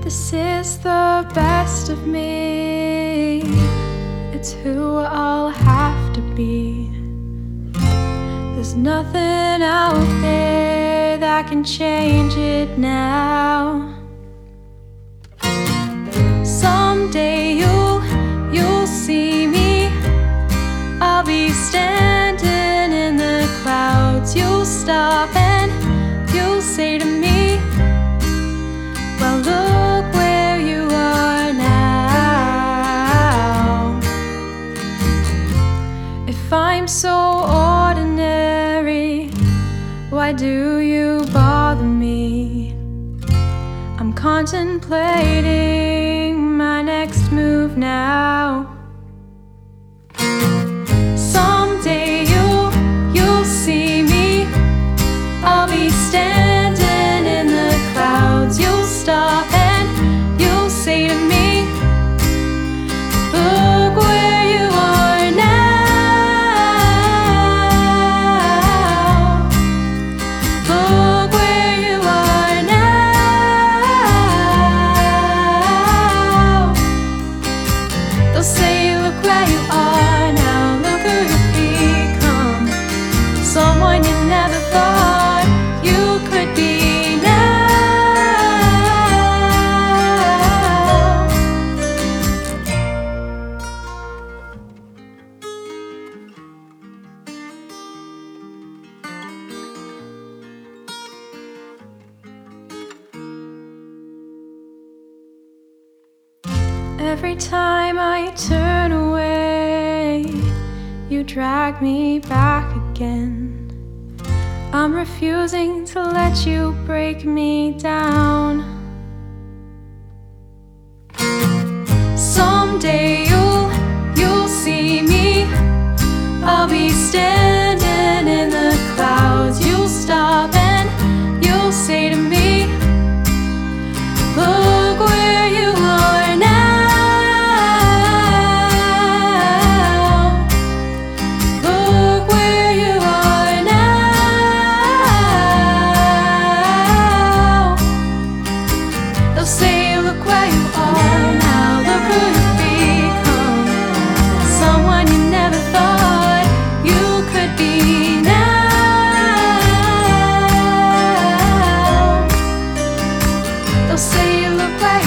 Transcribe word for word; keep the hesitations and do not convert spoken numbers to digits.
This is the best of me. It's who I'll have to be. There's nothing out there that can change it now. Someday you'll, you'll see me. I'll be standing in the clouds. You'll stop and you'll say to me, well, look where you are now. If I'm so ordinary, why do you bother me? I'm contemplating my next move now. Someday you'll, you'll see me. I'll be standing in the clouds. You'll stop and you'll say to me, look where you are now. Look where you are now. They'll say, look where you are now. Look who you've become. Someone you never thought you could be now. Every time I turn away, you drag me back again. I'm refusing to let you break me down. Someday you'll, you'll see me. I'll be standing in the clouds. You'll stop and you'll say to me, look where you are now. Look where you are now. They'll say, look where you are now. Look who you've become. Someone you never thought you could be now. They'll say, look where